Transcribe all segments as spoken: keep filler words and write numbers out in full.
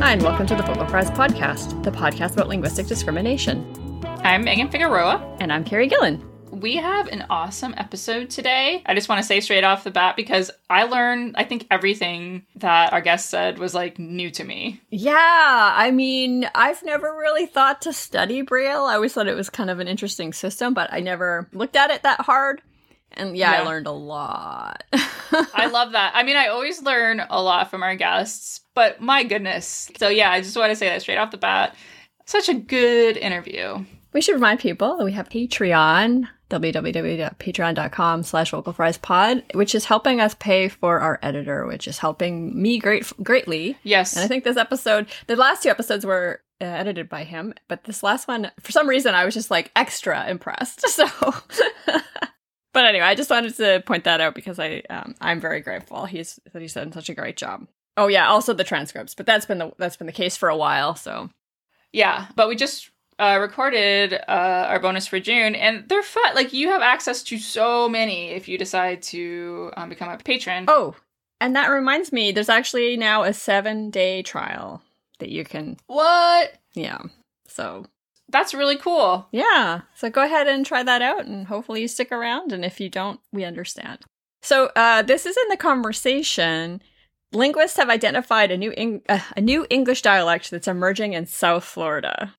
Hi, and welcome to the Vocal Fries Podcast, the podcast about linguistic discrimination. I'm Megan Figueroa. And I'm Carrie Gillen. We have an awesome episode today. I just want to say straight off the bat, because I learned, I think everything that our guest said was like new to me. Yeah, I mean, I've never really thought to study Braille. I always thought it was kind of an interesting system, but I never looked at it that hard. And yeah, yeah. I learned a lot. I love that. I mean, I always learn a lot from our guests, but my goodness. So yeah, I just want to say that straight off the bat. Such a good interview. We should remind people that we have Patreon, www.patreon.com slash vocalfriespod, which is helping us pay for our editor, which is helping me great greatly. Yes. And I think this episode, the last two episodes were uh, edited by him, but this last one, for some reason, I was just like extra impressed. So... But anyway, I just wanted to point that out because I, um, I'm very grateful. He's that he's done such a great job. Oh yeah, also the transcripts, but that's been the that's been the case for a while. So yeah, but we just uh, recorded uh, our bonus for June, and they're fun. Like, you have access to so many if you decide to um, become a patron. Oh, and that reminds me, there's actually now a seven day trial that you can. What? Yeah. So. That's really cool. Yeah. So go ahead and try that out, and hopefully you stick around. And if you don't, we understand. So uh, this is in the conversation. Linguists have identified a new Eng- uh, a new English dialect that's emerging in South Florida.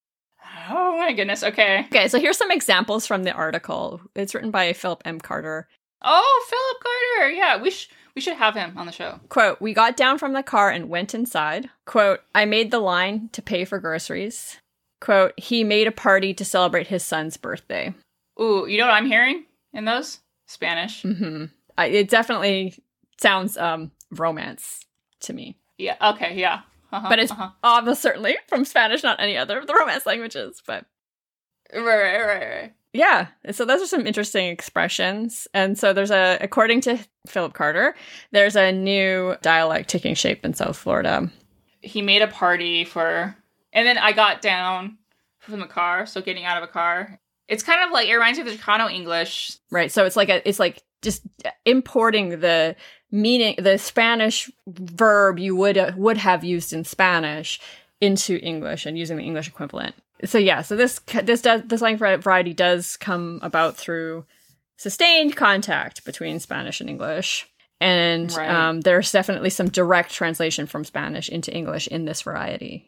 Oh my goodness. Okay. Okay. So here's some examples from the article. It's written by Philip M. Carter. Oh, Philip Carter. Yeah, we sh- we should have him on the show. Quote, "We got down from the car and went inside." Quote, "I made the line to pay for groceries." Quote, "He made a party to celebrate his son's birthday." Ooh, you know what I'm hearing in those? Spanish. Mm-hmm. I, it definitely sounds um, romance to me. Yeah, okay, yeah. Uh-huh, but it's uh-huh. almost certainly from Spanish, not any other of the romance languages. But Right, right, right, right. Yeah, so those are some interesting expressions. And so there's a, according to Philip Carter, there's a new dialect taking shape in South Florida. He made a party for... And then I got down from the car, so getting out of a car. It's kind of like, it reminds me of the Chicano English. Right, so it's like a, it's like just importing the meaning, the Spanish verb you would uh, would have used in Spanish into English and using the English equivalent. So yeah, so this this does this language variety does come about through sustained contact between Spanish and English. And right. um, there's definitely some direct translation from Spanish into English in this variety.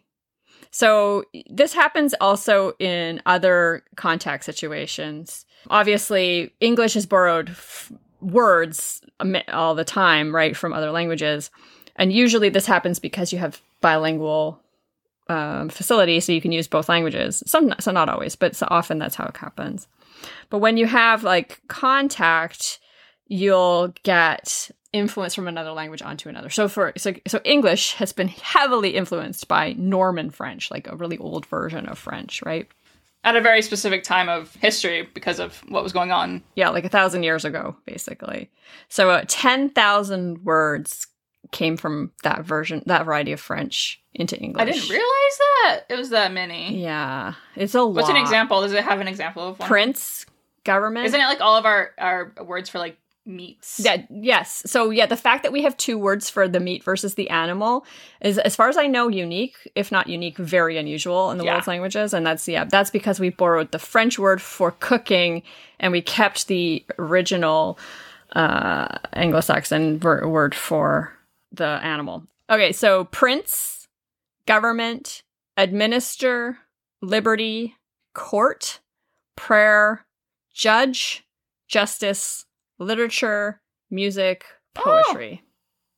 So this happens also in other contact situations. Obviously, English has borrowed f- words all the time, right, from other languages. And usually this happens because you have bilingual um, facilities, so you can use both languages. Some, so not always, but so often that's how it happens. But when you have, like, contact, you'll get influence from another language onto another. So for so so English has been heavily influenced by Norman French, like a really old version of French, right? At a very specific time of history because of what was going on. Yeah, like a thousand years ago, basically. So uh, ten thousand words came from that version, that variety of French into English. I didn't realize that it was that many. Yeah, it's a lot. What's an example? Does it have an example of one? Prince, government. Isn't it like all of our, our words for like meats? Yeah, yes. So yeah, the fact that we have two words for the meat versus the animal is, as far as I know, unique, if not unique, very unusual in the yeah. world's languages. And that's, yeah, that's because we borrowed the French word for cooking and we kept the original uh, Anglo-Saxon ver- word for the animal. Okay, so prince, government, administer, liberty, court, prayer, judge, justice, literature, music, poetry. Oh.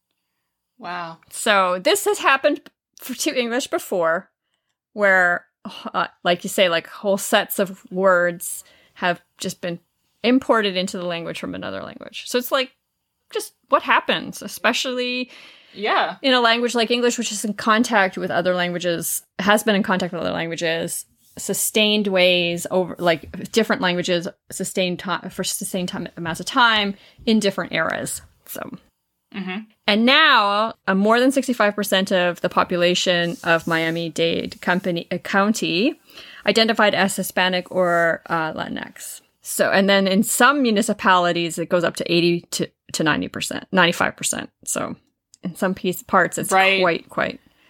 Wow. So this has happened for, to English before, where, uh, like you say, like whole sets of words have just been imported into the language from another language. So it's like just what happens, especially yeah. in a language like English, which is in contact with other languages, has been in contact with other languages, sustained ways over, like different languages, sustained time for sustained time amounts of time in different eras. So, mm-hmm. And now uh, more than sixty-five percent of the population of Miami-Dade company, uh, County identified as Hispanic or uh, Latinx. So, and then in some municipalities, it goes up to eighty to, to ninety percent, ninety-five percent. So in some piece parts, it's right. quite, quite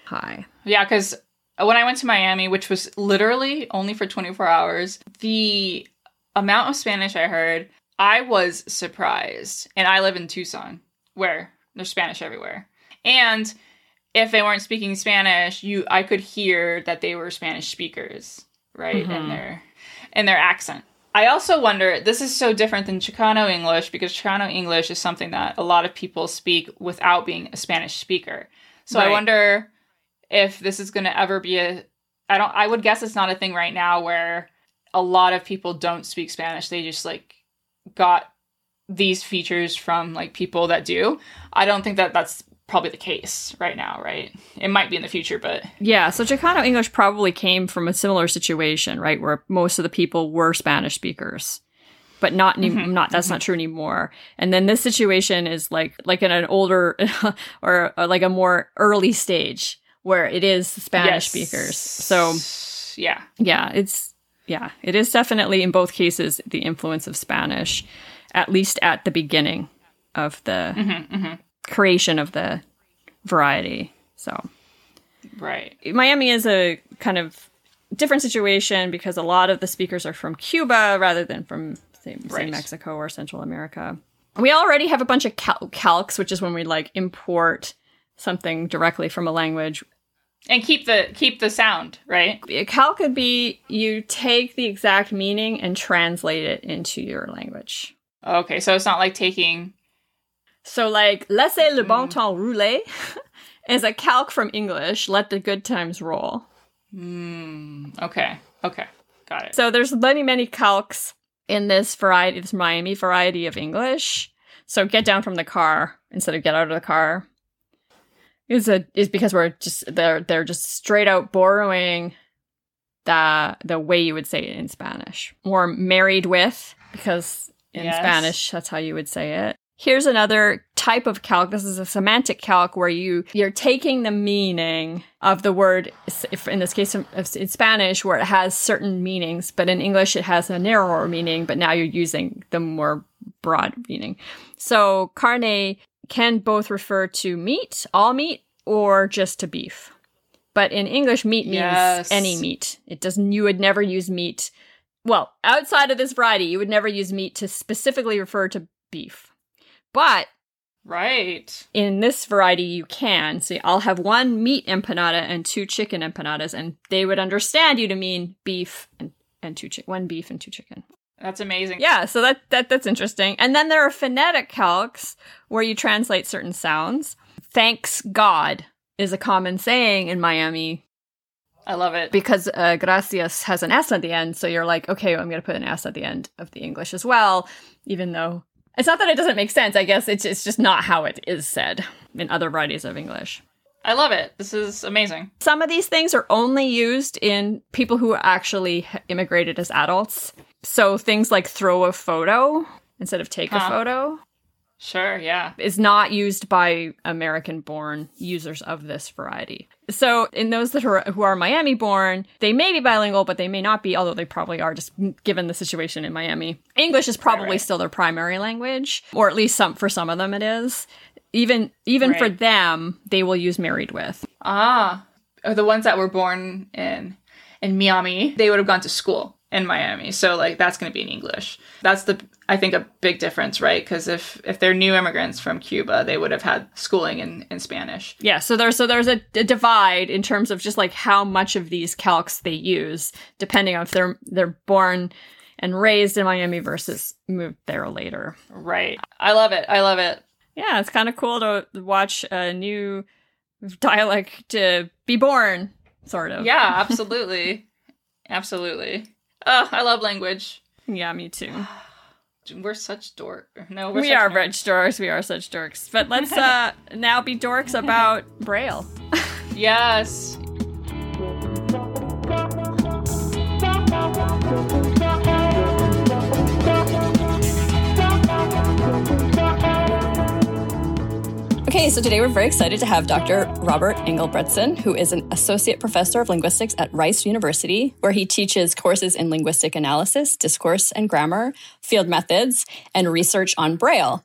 high. Yeah, because when I went to Miami, which was literally only for twenty-four hours, the amount of Spanish I heard, I was surprised. And I live in Tucson, where there's Spanish everywhere. And if they weren't speaking Spanish, you I could hear that they were Spanish speakers, right? Mm-hmm. And their and their accent. I also wonder, this is so different than Chicano English, because Chicano English is something that a lot of people speak without being a Spanish speaker. So right. I wonder if this is going to ever be a, I don't, I would guess it's not a thing right now where a lot of people don't speak Spanish. They just like got these features from like people that do. I don't think that that's probably the case right now, right? It might be in the future, but... Yeah, so Chicano English probably came from a similar situation, right? Where most of the people were Spanish speakers. But not, mm-hmm. not that's mm-hmm. not true anymore. And then this situation is like like in an older or, or like a more early stage where it is Spanish yes. speakers. So yeah. Yeah, it's yeah, it is definitely in both cases the influence of Spanish, at least at the beginning of the mm-hmm, mm-hmm. creation of the variety. So right. Miami is a kind of different situation because a lot of the speakers are from Cuba rather than from say, right. say Mexico or Central America. We already have a bunch of cal- calcs, which is when we like import something directly from a language. And keep the keep the sound, right? A calc could be you take the exact meaning and translate it into your language. Okay, so it's not like taking... So like, laissez le bon temps rouler is a calc from English, let the good times roll. Mm, okay, okay, got it. So there's many, many calcs in this variety, this Miami variety of English. So get down from the car instead of get out of the car. Is a is because we're just they're they're just straight out borrowing the the way you would say it in Spanish. Or married with, because in yes. Spanish that's how you would say it. Here's another type of calc. This is a semantic calc where you you're taking the meaning of the word, if in this case in Spanish, where it has certain meanings, but in English it has a narrower meaning, but now you're using the more broad meaning. So carne can both refer to meat, all meat, or just to beef. But in English, meat means yes. any meat. It doesn't. You would never use meat. Well, outside of this variety, you would never use meat to specifically refer to beef. But right in this variety, you can. So I'll have one meat empanada and two chicken empanadas, and they would understand you to mean beef and, and two chicken, one beef and two chicken. That's amazing. Yeah, so that, that that's interesting. And then there are phonetic calcs where you translate certain sounds. Thanks God is a common saying in Miami. I love it. Because uh, gracias has an S at the end, so you're like, okay, well, I'm going to put an S at the end of the English as well, even though it's not that it doesn't make sense. I guess it's, it's just not how it is said in other varieties of English. I love it. This is amazing. Some of these things are only used in people who actually immigrated as adults. So things like throw a photo instead of take huh. a photo. Sure, yeah. Is not used by American-born users of this variety. So in those that are, who are Miami-born, they may be bilingual, but they may not be, although they probably are, just given the situation in Miami. English is probably right, right. still their primary language, or at least some for some of them it is. Even even right. for them, they will use married with. Ah, the ones that were born in in Miami, they would have gone to school in Miami. So like that's going to be in English. That's the I think a big difference, right? Because if if they're new immigrants from Cuba, they would have had schooling in, in Spanish. Yeah, so there's so there's a, a divide in terms of just like how much of these calcs they use, depending on if they're they're born and raised in Miami versus moved there later. Right. I love it. I love it. Yeah, it's kind of cool to watch a new dialect to be born, sort of. Yeah, absolutely. Absolutely. Oh, I love language. Yeah, me too. We're such dorks. No, we're we such are nerds. rich dorks. We are such dorks. But let's uh, now be dorks about Braille. Yes. Okay, so today we're very excited to have Doctor Robert Engelbretson, who is an associate professor of linguistics at Rice University, where he teaches courses in linguistic analysis, discourse and grammar, field methods, and research on Braille.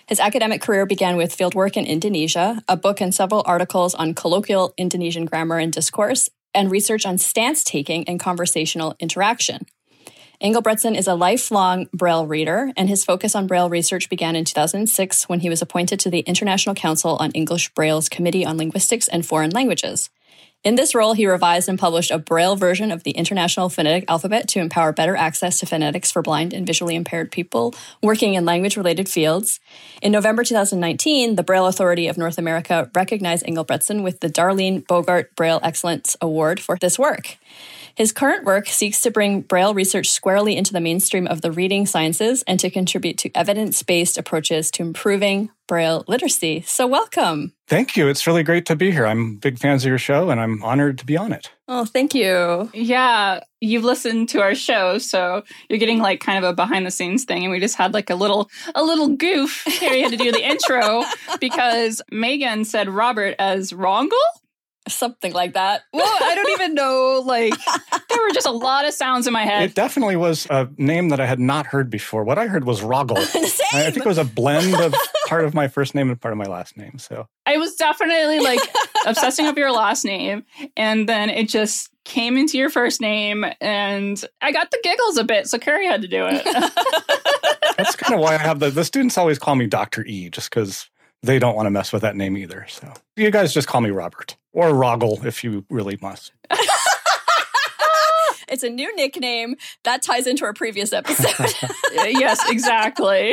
His academic career began with fieldwork in Indonesia, a book and several articles on colloquial Indonesian grammar and discourse, and research on stance-taking and conversational interaction. Engelbretson is a lifelong Braille reader, and his focus on Braille research began in two thousand six when he was appointed to the International Council on English Braille's Committee on Linguistics and Foreign Languages. In this role, he revised and published a Braille version of the International Phonetic Alphabet to empower better access to phonetics for blind and visually impaired people working in language-related fields. In November two thousand nineteen, the Braille Authority of North America recognized Engelbretson with the Darlene Bogart Braille Excellence Award for this work. His current work seeks to bring Braille research squarely into the mainstream of the reading sciences and to contribute to evidence-based approaches to improving Braille literacy. So welcome. Thank you. It's really great to be here. I'm big fans of your show, and I'm honored to be on it. Oh, thank you. Yeah, you've listened to our show, so you're getting like kind of a behind-the-scenes thing, and we just had like a little a little goof. Carrie had to do the intro because Megan said Robert as Rongle? Something like that. Well, I don't even know. Like, there were just a lot of sounds in my head. It definitely was a name that I had not heard before. What I heard was Roggle. Same. I think it was a blend of part of my first name and part of my last name. So I was definitely like obsessing over your last name, and then it just came into your first name, and I got the giggles a bit, so Carrie had to do it. that's kind of why I have the, the students always call me Doctor E, just because they don't want to mess with that name either. So you guys just call me Robert. Or Roggle, if you really must. It's a new nickname. That ties into our previous episode. Yes, exactly.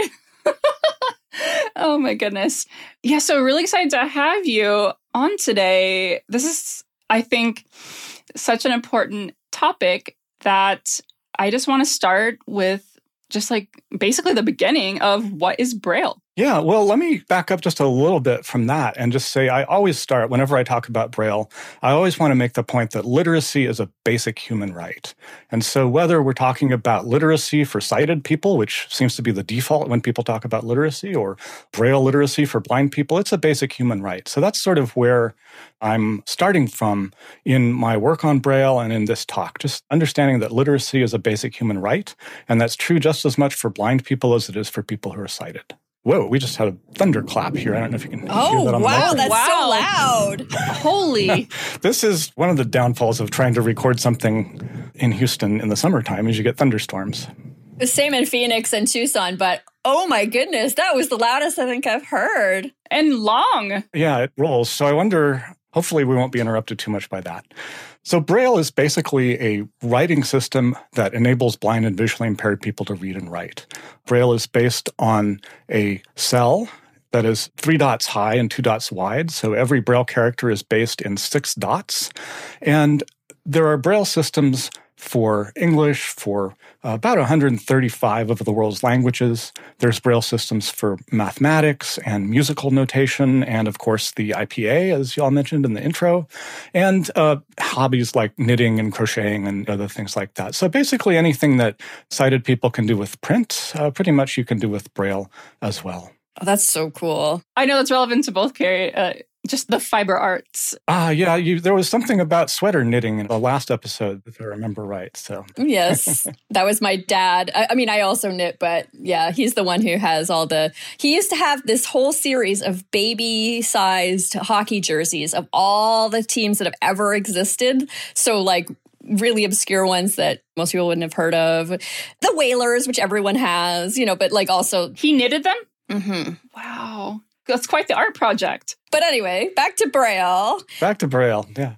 Oh, my goodness. Yeah, so really excited to have you on today. This is, I think, such an important topic that I just want to start with just like basically the beginning of what is Braille. Yeah, well, let me back up just a little bit from that and just say I always start, whenever I talk about Braille, I always want to make the point that literacy is a basic human right. And so whether we're talking about literacy for sighted people, which seems to be the default when people talk about literacy, or Braille literacy for blind people, it's a basic human right. So that's sort of where I'm starting from in my work on Braille and in this talk, just understanding that literacy is a basic human right, and that's true just as much for blind people as it is for people who are sighted. Whoa, we just had a thunderclap here. I don't know if you can oh, hear that on wow, the that's wow. so loud. Holy. This is one of the downfalls of trying to record something in Houston in the summertime is you get thunderstorms. The same in Phoenix and Tucson, but oh my goodness, that was the loudest I think I've heard. And long. Yeah, it rolls. So I wonder, hopefully we won't be interrupted too much by that. So Braille is basically a writing system that enables blind and visually impaired people to read and write. Braille is based on a cell that is three dots high and two dots wide. So every Braille character is based in six dots. And there are Braille systems for English, for uh, about one hundred thirty-five of the world's languages. There's Braille systems for mathematics and musical notation, and of course the I P A, as y'all mentioned in the intro, and uh, hobbies like knitting and crocheting and other things like that. So basically anything that sighted people can do with print, uh, pretty much you can do with Braille as well. Oh, that's so cool. I know that's relevant to both, Carrie. Uh, just the fiber arts. Ah, yeah, you, there was something about sweater knitting in the last episode, if I remember right. So yes, that was my dad. I, I mean, I also knit, but yeah, he's the one who has all the, he used to have this whole series of baby-sized hockey jerseys of all the teams that have ever existed. So like really obscure ones that most people wouldn't have heard of. The Whalers, which everyone has, you know, but like also. He knitted them? Mm-hmm. Wow. That's quite the art project. But anyway, back to Braille. Back to Braille, yeah.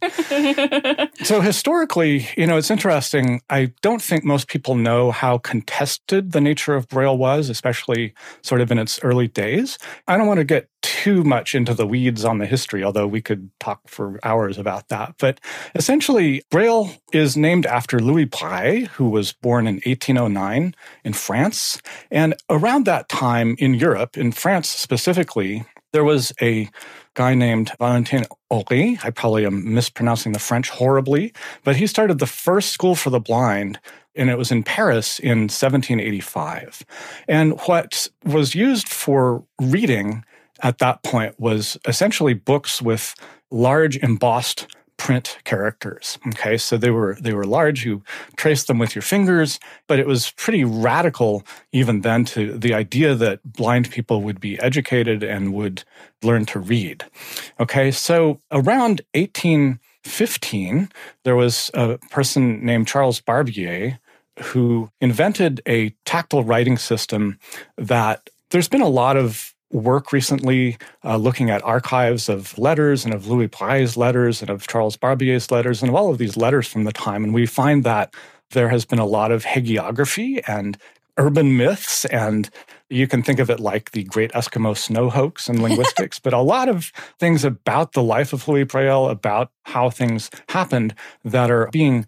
So historically, you know, it's interesting. I don't think most people know how contested the nature of Braille was, especially sort of in its early days. I don't want to get too much into the weeds on the history, although we could talk for hours about that. But essentially, Braille is named after Louis Braille, who was born in eighteen oh nine in France. And around that time in Europe, in France specifically, there was a guy named Valentin Aury. I probably am mispronouncing the French horribly, but he started the first school for the blind, and it was in Paris in seventeen eighty-five. And what was used for reading at that point was essentially books with large embossed print characters. Okay, so they were they were large. You traced them with your fingers, but it was pretty radical even then to the idea that blind people would be educated and would learn to read. Okay, so around eighteen fifteen, there was a person named Charles Barbier who invented a tactile writing system that there's been a lot of work recently uh, looking at archives of letters and of Louis Braille's letters and of Charles Barbier's letters and of all of these letters from the time. And we find that there has been a lot of hagiography and urban myths, and you can think of it like the Great Eskimo Snow hoax in linguistics, but a lot of things about the life of Louis Braille, about how things happened, that are being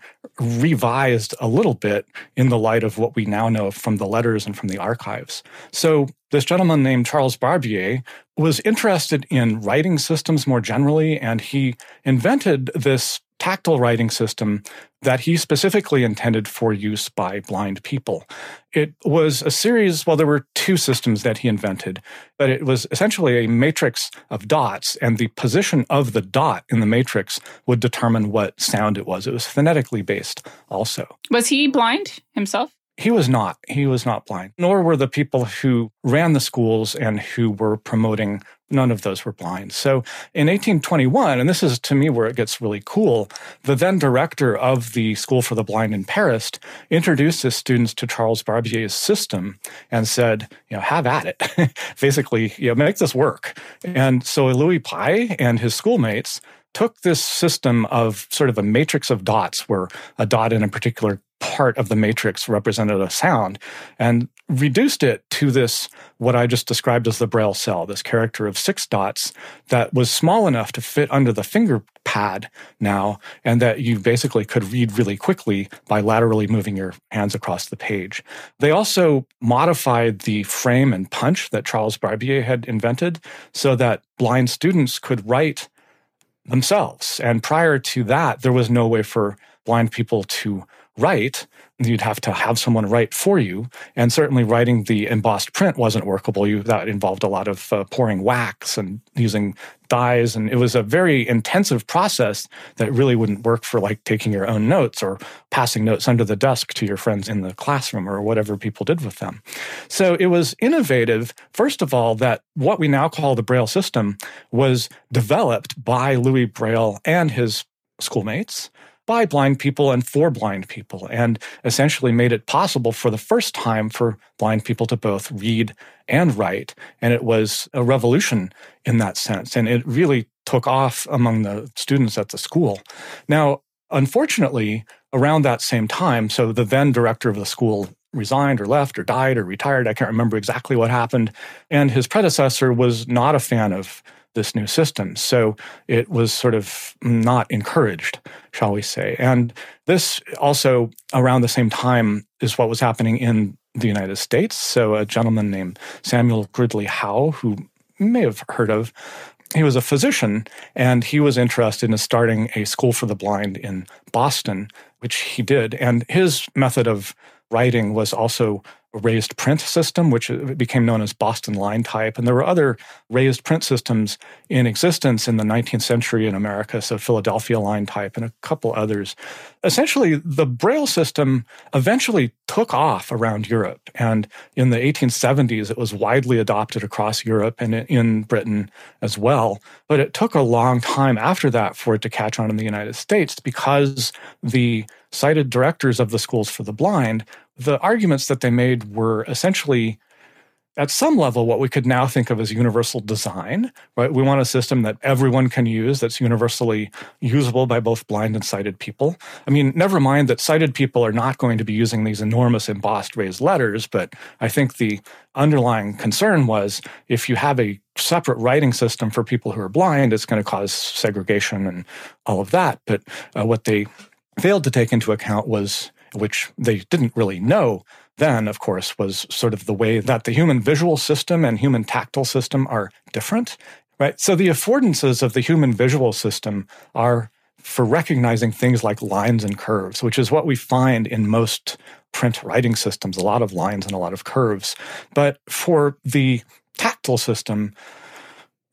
revised a little bit in the light of what we now know from the letters and from the archives. So this gentleman named Charles Barbier was interested in writing systems more generally, and he invented this tactile writing system that he specifically intended for use by blind people. It was a series, well, there were two systems that he invented, but it was essentially a matrix of dots, and the position of the dot in the matrix would determine what sound it was. It was phonetically based also. Was he blind himself? He was not. He was not blind, nor were the people who ran the schools and who were promoting. None of those were blind. So in eighteen twenty-one, and this is to me where it gets really cool, the then director of the School for the Blind in Paris introduced his students to Charles Barbier's system and said, you know, have at it. Basically, you know, make this work. And so Louis Braille and his schoolmates took this system of sort of a matrix of dots, where a dot in a particular part of the matrix represented a sound, and reduced it to this, what I just described as the Braille cell, this character of six dots that was small enough to fit under the finger pad now, and that you basically could read really quickly by laterally moving your hands across the page. They also modified the frame and punch that Charles Barbier had invented so that blind students could write themselves. And prior to that, there was no way for blind people to write. You'd have to have someone write for you. And certainly writing the embossed print wasn't workable. You, that involved a lot of uh, pouring wax and using dyes. And it was a very intensive process that really wouldn't work for like taking your own notes or passing notes under the desk to your friends in the classroom or whatever people did with them. So it was innovative, first of all, that what we now call the Braille system was developed by Louis Braille and his schoolmates, by blind people and for blind people, and essentially made it possible for the first time for blind people to both read and write. And it was a revolution in that sense. And it really took off among the students at the school. Now, unfortunately, around that same time, so the then director of the school resigned or left or died or retired. I can't remember exactly what happened. And his predecessor was not a fan of this new system. So it was sort of not encouraged, shall we say. And this also, around the same time, is what was happening in the United States. So a gentleman named Samuel Gridley Howe, who you may have heard of, he was a physician, and he was interested in starting a school for the blind in Boston, which he did. And his method of writing was also a raised print system, which became known as Boston line type. And there were other raised print systems in existence in the nineteenth century in America, so Philadelphia line type and a couple others. Essentially, the Braille system eventually took off around Europe. And in the eighteen seventies, it was widely adopted across Europe and in Britain as well. But it took a long time after that for it to catch on in the United States, because the cited directors of the schools for the blind, the arguments that they made were essentially, at some level, what we could now think of as universal design, right? We want a system that everyone can use, that's universally usable by both blind and sighted people. I mean, never mind that sighted people are not going to be using these enormous embossed raised letters, but I think the underlying concern was if you have a separate writing system for people who are blind, it's going to cause segregation and all of that. But uh, what they failed to take into account was, which they didn't really know then, of course, was sort of the way that the human visual system and human tactile system are different, right? So the affordances of the human visual system are for recognizing things like lines and curves, which is what we find in most print writing systems, a lot of lines and a lot of curves. But for the tactile system,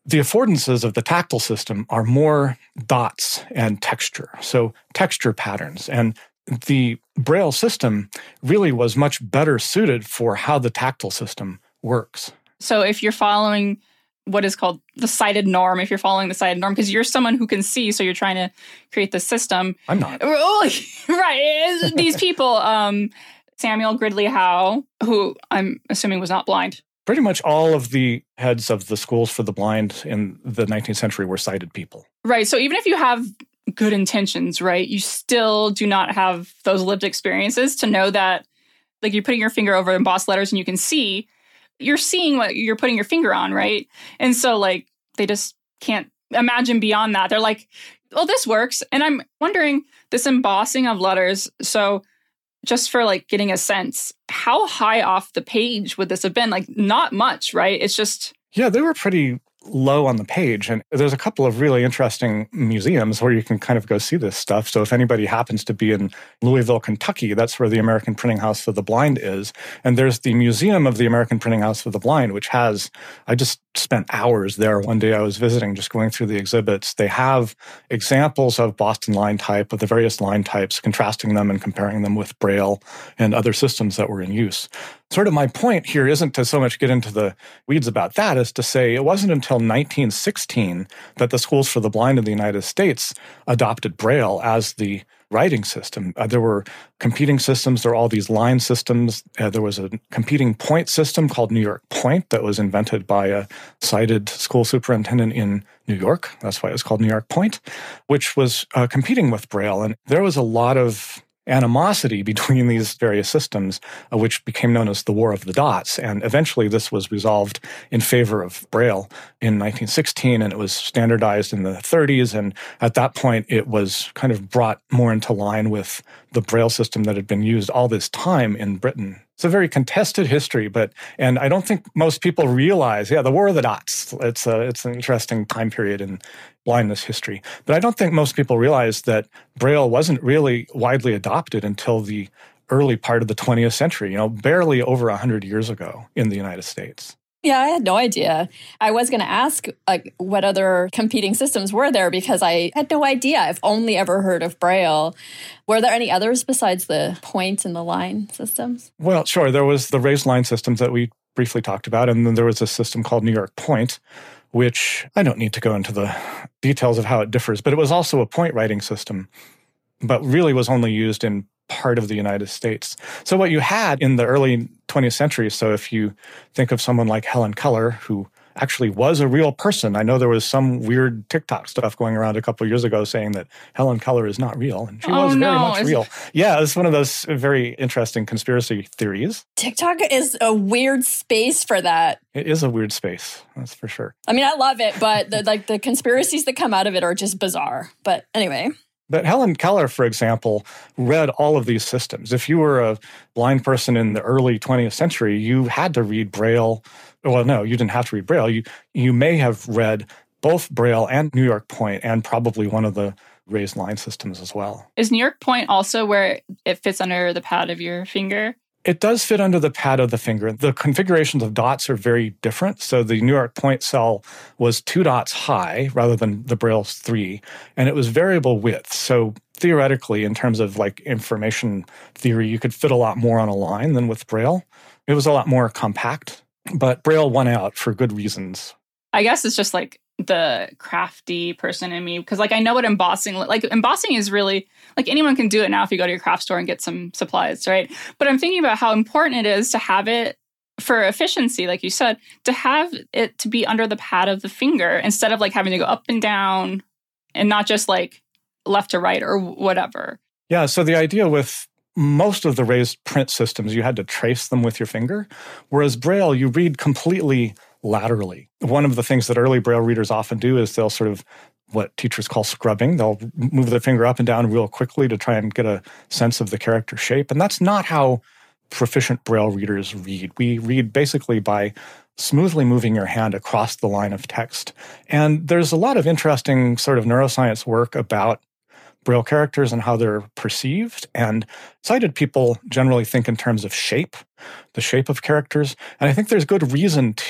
The affordances of the tactile system are more dots and texture, so texture patterns. And the Braille system really was much better suited for how the tactile system works. So if you're following what is called the sighted norm, if you're following the sighted norm, because you're someone who can see, so you're trying to create the system. I'm not. Right. These people, um, Samuel Gridley Howe, who I'm assuming was not blind. Pretty much all of the heads of the schools for the blind in the nineteenth century were sighted people. Right. So even if you have good intentions, right, you still do not have those lived experiences to know that, like, you're putting your finger over embossed letters and you can see, you're seeing what you're putting your finger on, right? And so, like, they just can't imagine beyond that. They're like, oh, this works. And I'm wondering, this embossing of letters, so just for, like, getting a sense, how high off the page would this have been? Like, not much, right? It's just... Yeah, they were pretty low on the page. And there's a couple of really interesting museums where you can kind of go see this stuff. So if anybody happens to be in Louisville, Kentucky, that's where the American Printing House for the Blind is. And there's the Museum of the American Printing House for the Blind, which has, I just spent hours there one day I was visiting, just going through the exhibits. They have examples of Boston line type, of the various line types, contrasting them and comparing them with Braille and other systems that were in use. Sort of my point here isn't to so much get into the weeds about that as to say it wasn't until nineteen sixteen that the Schools for the Blind in the United States adopted Braille as the writing system. Uh, there were competing systems. There were all these line systems. Uh, there was a competing point system called New York Point that was invented by a sighted school superintendent in New York. That's why it was called New York Point, which was uh, competing with Braille. And there was a lot of animosity between these various systems, uh, which became known as the War of the Dots. And eventually this was resolved in favor of Braille in nineteen sixteen, and it was standardized in the thirties. And at that point, it was kind of brought more into line with the Braille system that had been used all this time in Britain. It's a very contested history, but, and I don't think most people realize, yeah, the War of the Dots, it's a, it's an interesting time period in blindness history. But I don't think most people realize that Braille wasn't really widely adopted until the early part of the twentieth century, you know, barely over one hundred years ago in the United States. Yeah, I had no idea. I was going to ask, like, what other competing systems were there, because I had no idea. I've only ever heard of Braille. Were there any others besides the point and the line systems? Well, sure. There was the raised line systems that we briefly talked about, and then there was a system called New York Point, which I don't need to go into the details of how it differs, but it was also a point writing system, but really was only used in part of the United States. So what you had in the early twentieth century, so if you think of someone like Helen Keller, who actually was a real person. I know there was some weird TikTok stuff going around a couple of years ago saying that Helen Keller is not real, and she oh, was no. very much is real. Yeah, it's one of those very interesting conspiracy theories. TikTok is a weird space for that. It is a weird space, that's for sure. I mean, I love it, but the, like the conspiracies that come out of it are just bizarre. But anyway. But Helen Keller, for example, read all of these systems. If you were a blind person in the early twentieth century, you had to read Braille. Well, no, you didn't have to read Braille. You you may have read both Braille and New York Point, and probably one of the raised line systems as well. Is New York Point also where it fits under the pad of your finger? It does fit under the pad of the finger. The configurations of dots are very different. So the New York Point cell was two dots high rather than the Braille's three, and it was variable width. So theoretically, in terms of like information theory, you could fit a lot more on a line than with Braille. It was a lot more compact, but Braille won out for good reasons. I guess it's just like the crafty person in me, because like I know what embossing like embossing is really like anyone can do it now if you go to your craft store and get some supplies, right? But I'm thinking about how important it is to have it for efficiency, like you said, to have it to be under the pad of the finger instead of like having to go up and down and not just like left to right or whatever. Yeah, so the idea with most of the raised print systems, you had to trace them with your finger, whereas Braille, you read completely laterally. One of the things that early Braille readers often do is they'll sort of what teachers call scrubbing. They'll move their finger up and down real quickly to try and get a sense of the character shape. And that's not how proficient Braille readers read. We read basically by smoothly moving your hand across the line of text. And there's a lot of interesting sort of neuroscience work about Braille characters and how they're perceived. And sighted people generally think in terms of shape, the shape of characters. And I think there's good reason to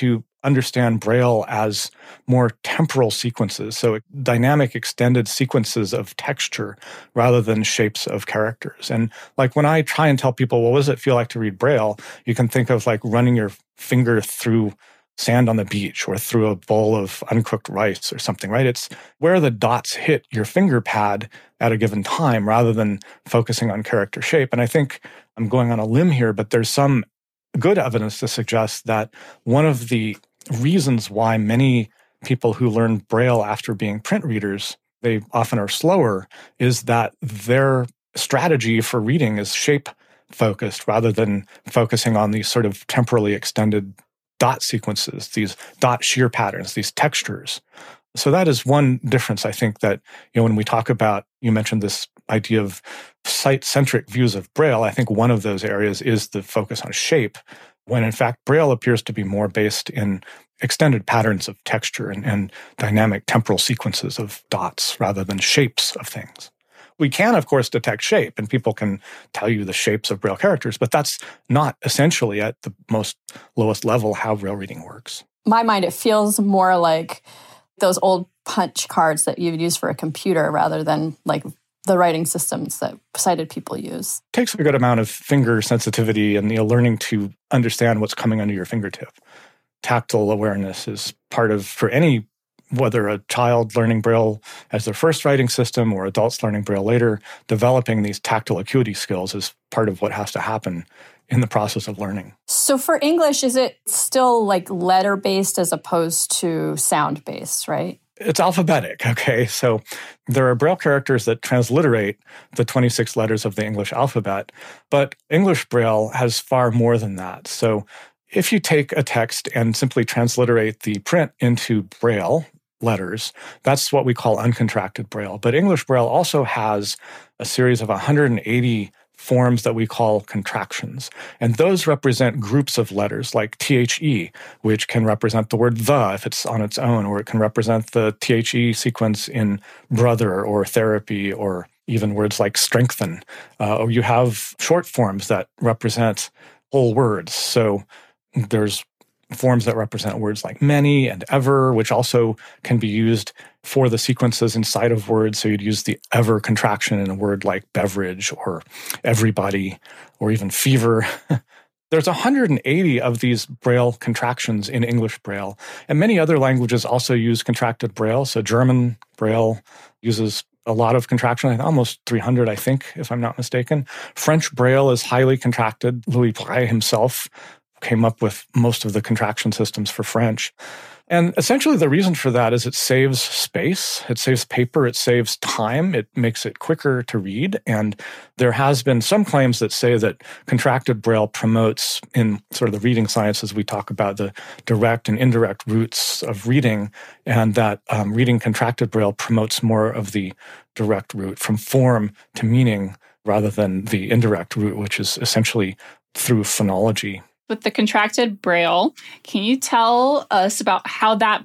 understand Braille as more temporal sequences, so dynamic extended sequences of texture rather than shapes of characters. And like when I try and tell people, well, what does it feel like to read Braille? You can think of like running your finger through sand on the beach or through a bowl of uncooked rice or something, right? It's where the dots hit your finger pad at a given time rather than focusing on character shape. And I think I'm going on a limb here, but there's some good evidence to suggest that one of the reasons why many people who learn Braille after being print readers, they often are slower, is that their strategy for reading is shape focused rather than focusing on these sort of temporally extended dot sequences, these dot shear patterns, these textures. So that is one difference, I think, that, you know, when we talk about, you mentioned this idea of site-centric views of Braille, I think one of those areas is the focus on shape, when in fact Braille appears to be more based in extended patterns of texture and, and dynamic temporal sequences of dots rather than shapes of things. We can, of course, detect shape, and people can tell you the shapes of Braille characters, but that's not essentially at the most lowest level how Braille reading works. In my mind, it feels more like those old punch cards that you would use for a computer rather than like the writing systems that sighted people use. It takes a good amount of finger sensitivity and, you know, learning to understand what's coming under your fingertip. Tactile awareness is part of, for any, whether a child learning Braille as their first writing system or adults learning Braille later, developing these tactile acuity skills is part of what has to happen in the process of learning. So for English, is it still like letter-based as opposed to sound-based, right? It's alphabetic, okay? So there are Braille characters that transliterate the twenty-six letters of the English alphabet, but English Braille has far more than that. So if you take a text and simply transliterate the print into Braille letters, that's what we call uncontracted Braille. But English Braille also has a series of one hundred eighty forms that we call contractions. And those represent groups of letters like T H E, which can represent the word the if it's on its own, or it can represent the T H E sequence in brother or therapy, or even words like strengthen. Uh, or you have short forms that represent whole words. So there's forms that represent words like many and ever, which also can be used for the sequences inside of words. So you'd use the ever contraction in a word like beverage or everybody or even fever. There's one hundred eighty of these Braille contractions in English Braille, and many other languages also use contracted Braille. So German Braille uses a lot of contraction, almost three hundred, I think, if I'm not mistaken. French Braille is highly contracted. Louis Braille himself came up with most of the contraction systems for French. And essentially the reason for that is it saves space, it saves paper, it saves time, it makes it quicker to read. And there has been some claims that say that contracted Braille promotes, in sort of the reading sciences, we talk about the direct and indirect routes of reading, and that um, reading contracted Braille promotes more of the direct route from form to meaning rather than the indirect route, which is essentially through phonology. With the contracted Braille, can you tell us about how that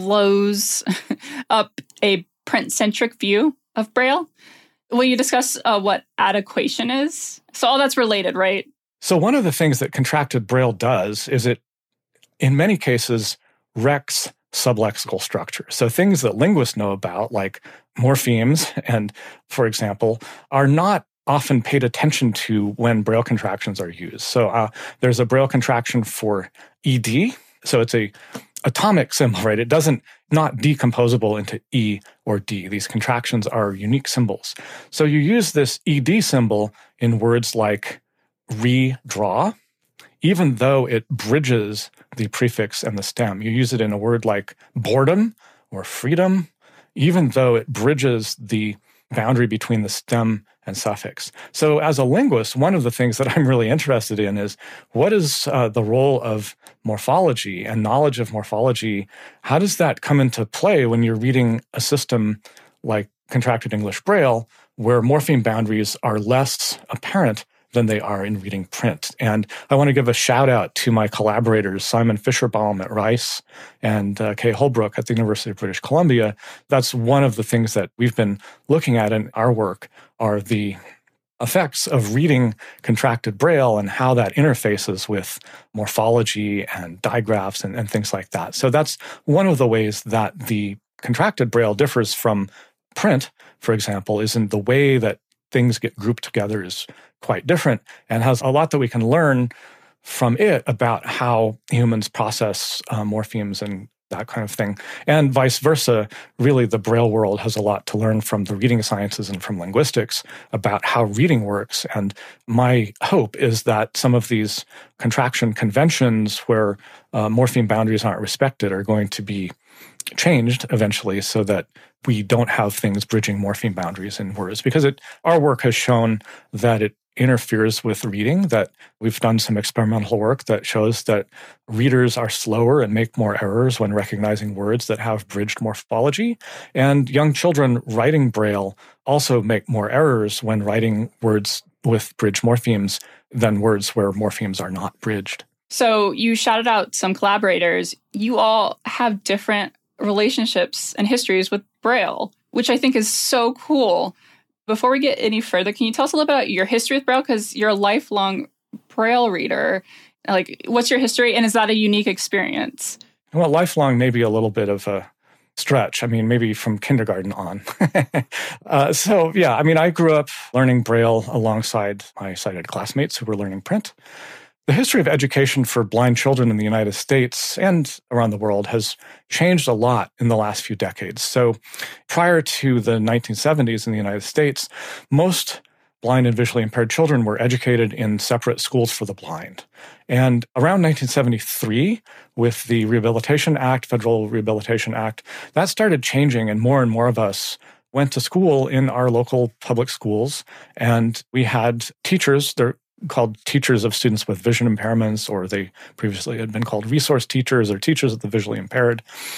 blows up a print-centric view of Braille? Will you discuss uh, what adequation is? So all that's related, right? So one of the things that contracted Braille does is it, in many cases, wrecks sublexical structure. So things that linguists know about, like morphemes and, for example, are not often paid attention to when Braille contractions are used. So uh, there's a Braille contraction for E D. So it's a atomic symbol, right? It doesn't, not decomposable into E or D. These contractions are unique symbols. So you use this E D symbol in words like redraw, even though it bridges the prefix and the stem. You use it in a word like boredom or freedom, even though it bridges the boundary between the stem and suffix. So as a linguist, one of the things that I'm really interested in is what is uh, the role of morphology and knowledge of morphology? How does that come into play when you're reading a system like contracted English Braille, where morpheme boundaries are less apparent than they are in reading print? And I want to give a shout out to my collaborators, Simon Fischerbaum at Rice and uh, Kay Holbrook at the University of British Columbia. That's one of the things that we've been looking at in our work are the effects of reading contracted Braille and how that interfaces with morphology and digraphs and, and things like that. So that's one of the ways that the contracted Braille differs from print, for example, is in the way that things get grouped together is quite different and has a lot that we can learn from it about how humans process uh, morphemes and that kind of thing. And vice versa, really the Braille world has a lot to learn from the reading sciences and from linguistics about how reading works. And my hope is that some of these contraction conventions where uh, morpheme boundaries aren't respected are going to be changed eventually so that we don't have things bridging morpheme boundaries in words. Because it, our work has shown that it interferes with reading, that we've done some experimental work that shows that readers are slower and make more errors when recognizing words that have bridged morphology. And young children writing Braille also make more errors when writing words with bridged morphemes than words where morphemes are not bridged. So you shouted out some collaborators. You all have different relationships and histories with Braille, which I think is so cool. Before we get any further, can you tell us a little bit about your history with Braille? Because you're a lifelong Braille reader. Like, what's your history, and is that a unique experience? Well, lifelong may be a little bit of a stretch. I mean, maybe from kindergarten on. uh, so, yeah, I mean, I grew up learning Braille alongside my sighted classmates who were learning print. The history of education for blind children in the United States and around the world has changed a lot in the last few decades. So prior to the nineteen seventies in the United States, most blind and visually impaired children were educated in separate schools for the blind. And around nineteen seventy-three, with the Rehabilitation Act, Federal Rehabilitation Act, that started changing, and more and more of us went to school in our local public schools. And we had teachers, they're called teachers of students with vision impairments, or they previously had been called resource teachers or teachers of the visually impaired,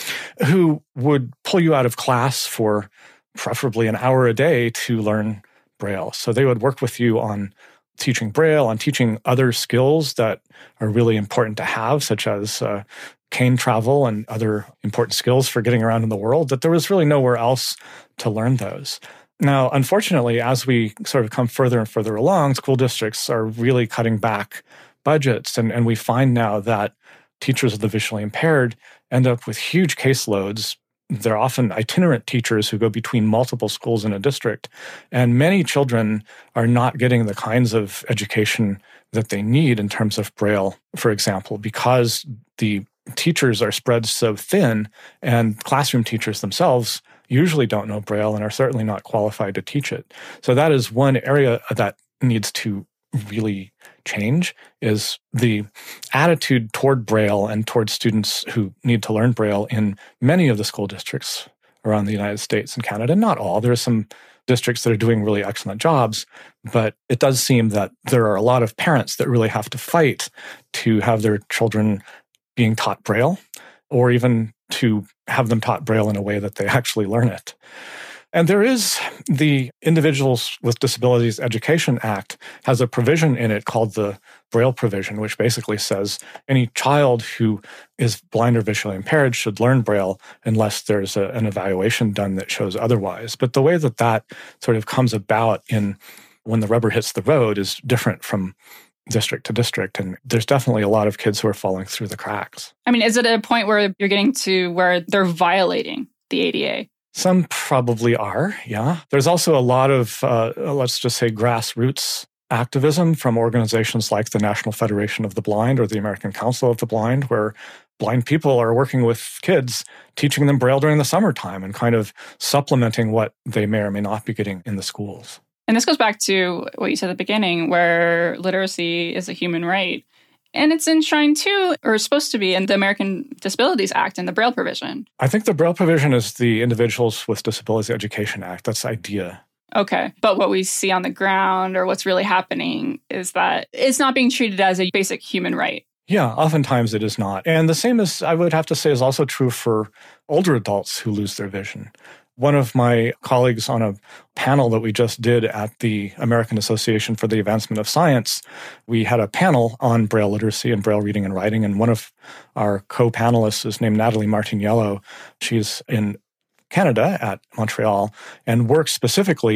who would pull you out of class for preferably an hour a day to learn Braille. So they would work with you on teaching Braille, on teaching other skills that are really important to have, such as uh, cane travel and other important skills for getting around in the world, that there was really nowhere else to learn those. Now, unfortunately, as we sort of come further and further along, school districts are really cutting back budgets. And, and we find now that teachers of the visually impaired end up with huge caseloads. They're often itinerant teachers who go between multiple schools in a district. And many children are not getting the kinds of education that they need in terms of Braille, for example, because the teachers are spread so thin, and classroom teachers themselves usually don't know Braille and are certainly not qualified to teach it. So that is one area that needs to really change, is the attitude toward Braille and toward students who need to learn Braille in many of the school districts around the United States and Canada. Not all. There are some districts that are doing really excellent jobs, but it does seem that there are a lot of parents that really have to fight to have their children being taught Braille, or even to have them taught Braille in a way that they actually learn it. And there is the Individuals with Disabilities Education Act has a provision in it called the Braille provision, which basically says any child who is blind or visually impaired should learn Braille unless there's a, an evaluation done that shows otherwise. But the way that that sort of comes about in when the rubber hits the road is different from district to district. And there's definitely a lot of kids who are falling through the cracks. I mean, is it a point where you're getting to where they're violating the A D A? Some probably are, yeah. There's also a lot of, uh, let's just say, grassroots activism from organizations like the National Federation of the Blind or the American Council of the Blind, where blind people are working with kids, teaching them Braille during the summertime and kind of supplementing what they may or may not be getting in the schools. And this goes back to what you said at the beginning, where literacy is a human right. And it's enshrined too, or supposed to be, in the American Disabilities Act and the Braille provision. I think the Braille provision is the Individuals with Disabilities Education Act. That's the idea. Okay. But what we see on the ground, or what's really happening, is that it's not being treated as a basic human right. Yeah, oftentimes it is not. And the same as I would have to say is also true for older adults who lose their vision. One of my colleagues on a panel that we just did at the American Association for the Advancement of Science, we had a panel on Braille literacy and Braille reading and writing. And one of our co-panelists is named Natalie Martiniello. She's in Canada at Montreal and works specifically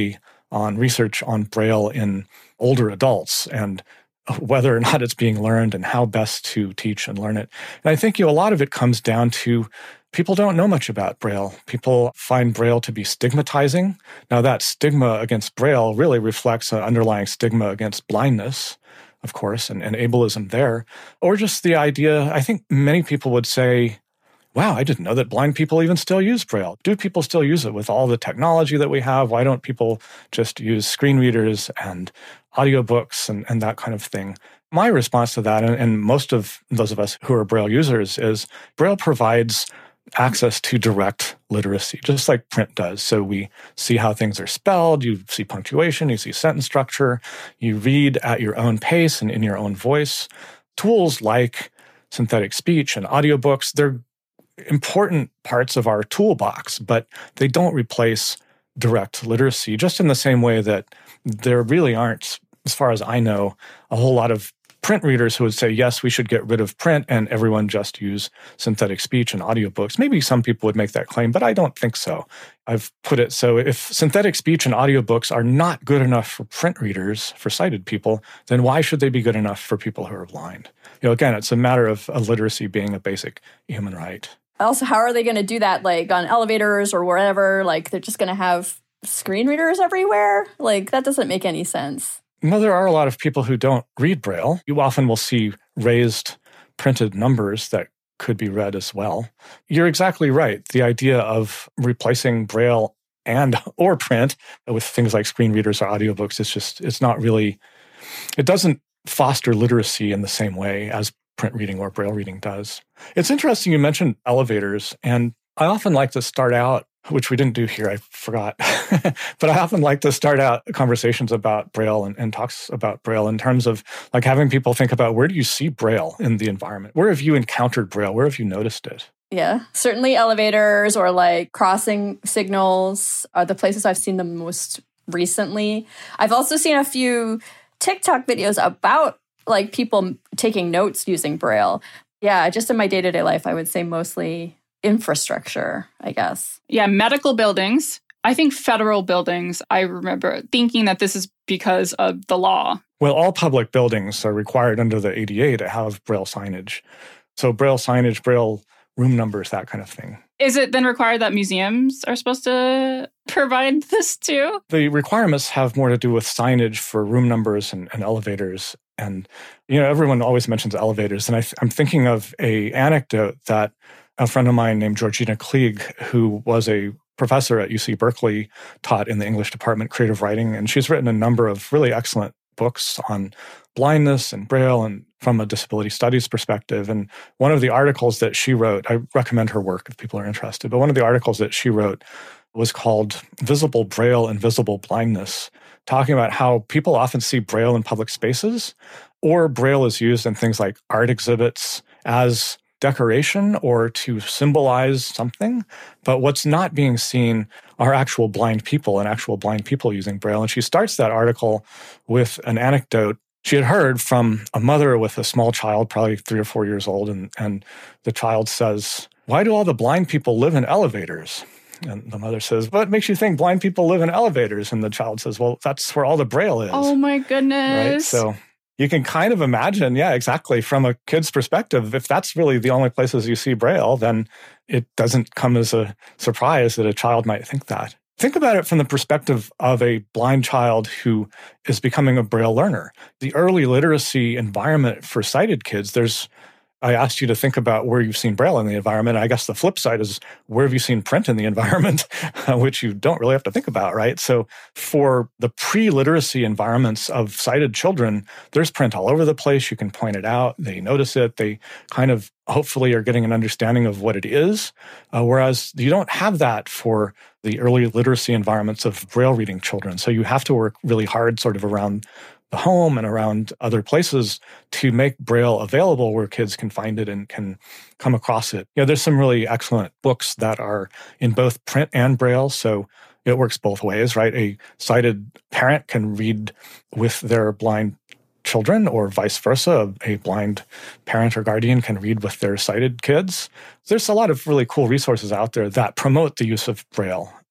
on research on Braille in older adults and whether or not it's being learned and how best to teach and learn it. And I think you know, a lot of it comes down to people don't know much about Braille. People find Braille to be stigmatizing. Now, that stigma against Braille really reflects an underlying stigma against blindness, of course, and, and ableism there. Or just the idea, I think many people would say, wow, I didn't know that blind people even still use Braille. Do people still use it with all the technology that we have? Why don't people just use screen readers and audiobooks and, and that kind of thing? My response to that, and, and most of those of us who are Braille users, is Braille provides access to direct literacy, just like print does. So we see how things are spelled, you see punctuation, you see sentence structure, you read at your own pace and in your own voice. Tools like synthetic speech and audiobooks, they're important parts of our toolbox, but they don't replace direct literacy, just in the same way that there really aren't, as far as I know, a whole lot of print readers who would say, yes, we should get rid of print and everyone just use synthetic speech and audiobooks. Maybe some people would make that claim, but I don't think so. I've put it so if synthetic speech and audiobooks are not good enough for print readers, for sighted people, then why should they be good enough for people who are blind? You know, again, it's a matter of, of literacy being a basic human right. Also, how are they going to do that, like, on elevators or wherever? Like, they're just going to have screen readers everywhere? Like, that doesn't make any sense. Well, there are a lot of people who don't read Braille. You often will see raised printed numbers that could be read as well. You're exactly right. The idea of replacing Braille and or print with things like screen readers or audiobooks is just, it's not really, it doesn't foster literacy in the same way as print reading or Braille reading does. It's interesting you mentioned elevators, and I often like to start out, which we didn't do here, I forgot, but I often like to start out conversations about Braille and, and talks about Braille in terms of like having people think about, where do you see Braille in the environment? Where have you encountered Braille? Where have you noticed it? Yeah, certainly elevators or like crossing signals are the places I've seen the most recently. I've also seen a few TikTok videos about like people taking notes using Braille. Yeah, just in my day-to-day life, I would say mostly infrastructure, I guess. Yeah, medical buildings. I think federal buildings, I remember thinking that this is because of the law. Well, all public buildings are required under the A D A to have Braille signage. So Braille signage, Braille room numbers, that kind of thing. Is it then required that museums are supposed to provide this too? The requirements have more to do with signage for room numbers and, and elevators. And, you know, everyone always mentions elevators. And I th- I'm thinking of a anecdote that a friend of mine named Georgina Klieg, who was a professor at U C Berkeley, taught in the English department, creative writing. And she's written a number of really excellent books on blindness and Braille and from a disability studies perspective. And one of the articles that she wrote, I recommend her work if people are interested, but one of the articles that she wrote was called Visible Braille and Visible Blindness, talking about how people often see Braille in public spaces, or Braille is used in things like art exhibits as decoration or to symbolize something. But what's not being seen are actual blind people and actual blind people using Braille. And she starts that article with an anecdote she had heard from a mother with a small child, probably three or four years old. And, and the child says, "Why do all the blind people live in elevators?" And the mother says, "What makes you think blind people live in elevators?" And the child says, "Well, that's where all the Braille is." Oh my goodness. Right? So you can kind of imagine, yeah, exactly, from a kid's perspective, if that's really the only places you see Braille, then it doesn't come as a surprise that a child might think that. Think about it from the perspective of a blind child who is becoming a Braille learner. The early literacy environment for sighted kids, there's I asked you to think about where you've seen Braille in the environment. I guess the flip side is, where have you seen print in the environment, which you don't really have to think about, right? So for the pre-literacy environments of sighted children, there's print all over the place. You can point it out. They notice it. They kind of hopefully are getting an understanding of what it is. Uh, whereas you don't have that for the early literacy environments of Braille reading children. So you have to work really hard sort of around the home and around other places to make Braille available where kids can find it and can come across it. You know, there's some really excellent books that are in both print and Braille, so it works both ways, right? A sighted parent can read with their blind children, or vice versa. A blind parent or guardian can read with their sighted kids. There's a lot of really cool resources out there that promote the use of Braille.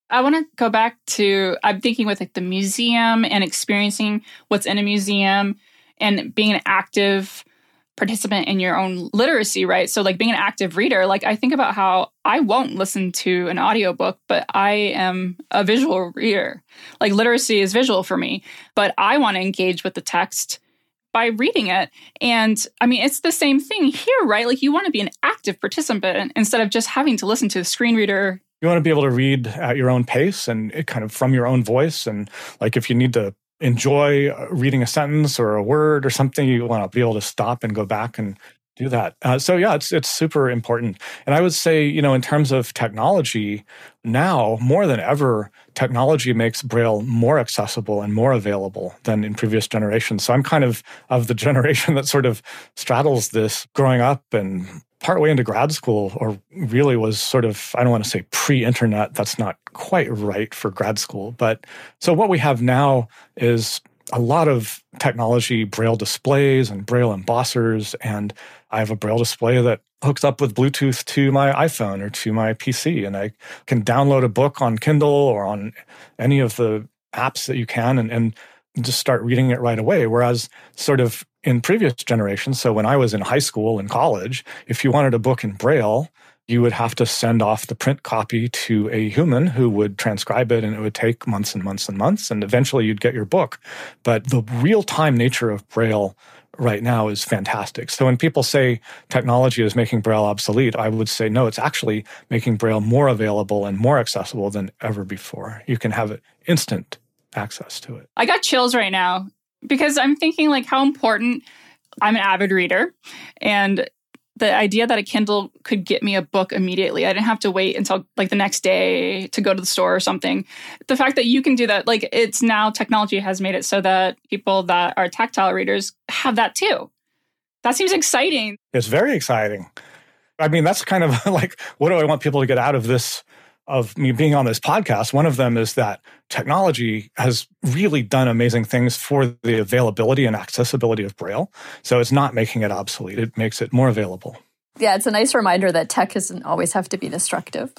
I want to go back to, I'm thinking with like the museum and experiencing what's in a museum and being an active participant in your own literacy, right? So like being an active reader, like I think about how I won't listen to an audiobook, but I am a visual reader. Like literacy is visual for me, but I want to engage with the text by reading it. And I mean, it's the same thing here, right? Like you want to be an active participant instead of just having to listen to the screen reader. You want to be able to read at your own pace and it kind of from your own voice. And like if you need to enjoy reading a sentence or a word or something, you want to be able to stop and go back and do that. Uh, so yeah, it's it's super important. And I would say, you know, in terms of technology, now more than ever, technology makes Braille more accessible and more available than in previous generations. So I'm kind of of the generation that sort of straddles this growing up and partway into grad school, or really was sort of, I don't want to say pre-internet, that's not quite right for grad school. But so what we have now is a lot of technology, Braille displays and Braille embossers, and I have a Braille display that hooks up with Bluetooth to my iPhone or to my P C, and I can download a book on Kindle or on any of the apps that you can and, and just start reading it right away. Whereas sort of in previous generations, so when I was in high school and college, if you wanted a book in Braille, you would have to send off the print copy to a human who would transcribe it, and it would take months and months and months, and eventually you'd get your book. But the real-time nature of Braille right now is fantastic. So when people say technology is making Braille obsolete, I would say, no, it's actually making Braille more available and more accessible than ever before. You can have instant access to it. I got chills right now because I'm thinking like how important, I'm an avid reader, and the idea that a Kindle could get me a book immediately, I didn't have to wait until like the next day to go to the store or something. The fact that you can do that, like it's now technology has made it so that people that are tactile readers have that too. That seems exciting. It's very exciting. I mean, that's kind of like, what do I want people to get out of this, of me being on this podcast? One of them is that technology has really done amazing things for the availability and accessibility of Braille. So it's not making it obsolete. It makes it more available. Yeah, it's a nice reminder that tech doesn't always have to be destructive.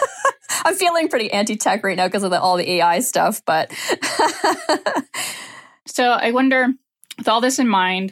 I'm feeling pretty anti-tech right now because of the, all the A I stuff, but... So I wonder, with all this in mind,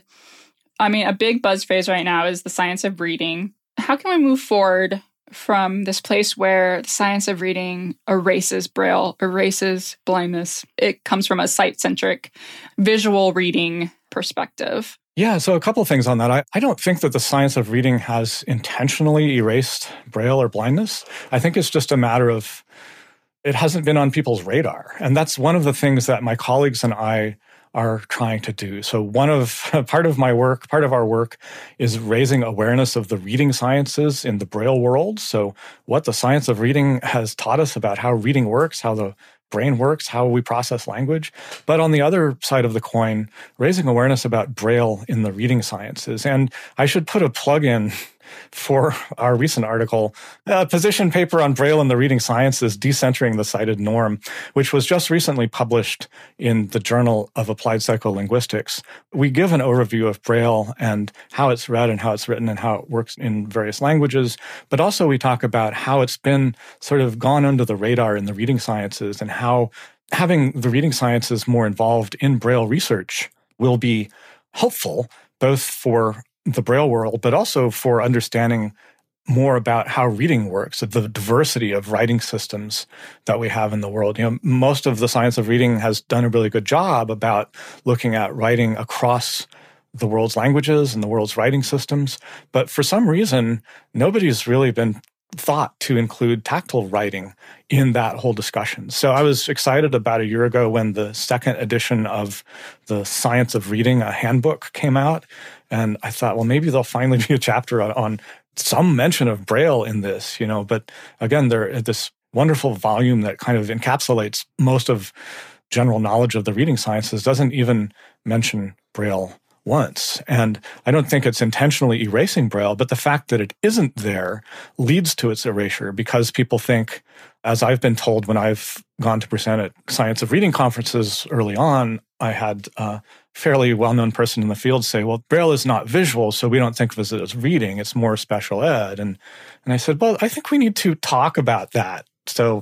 I mean, a big buzz phrase right now is the science of reading. How can we move forward from this place where the science of reading erases Braille, erases blindness? It comes from a sight-centric visual reading perspective. Yeah, so a couple of things on that. I, I don't think that the science of reading has intentionally erased Braille or blindness. I think it's just a matter of it hasn't been on people's radar. And that's one of the things that my colleagues and I are trying to do. So one of part of my work, part of our work is raising awareness of the reading sciences in the Braille world. So what the science of reading has taught us about how reading works, how the brain works, how we process language. But on the other side of the coin, raising awareness about Braille in the reading sciences. And I should put a plug in for our recent article, a position paper on Braille in the reading sciences, Decentering the Cited Norm, which was just recently published in the Journal of Applied Psycholinguistics. We give an overview of Braille and how it's read and how it's written and how it works in various languages, but also we talk about how it's been sort of gone under the radar in the reading sciences and how having the reading sciences more involved in Braille research will be helpful both for the Braille world, but also for understanding more about how reading works, the diversity of writing systems that we have in the world. You know, most of the science of reading has done a really good job about looking at writing across the world's languages and the world's writing systems. But for some reason, nobody's really been thought to include tactile writing in that whole discussion. So I was excited about a year ago when the second edition of the Science of Reading, a handbook, came out. And I thought, well, maybe there'll finally be a chapter on, on some mention of Braille in this, you know. But again, there this wonderful volume that kind of encapsulates most of general knowledge of the reading sciences doesn't even mention Braille once. And I don't think it's intentionally erasing Braille, but the fact that it isn't there leads to its erasure because people think, as I've been told when I've gone to present at Science of Reading conferences early on, I had a fairly well-known person in the field say, well, Braille is not visual, so we don't think of it as reading, it's more special ed. And, and I said, well, I think we need to talk about that. So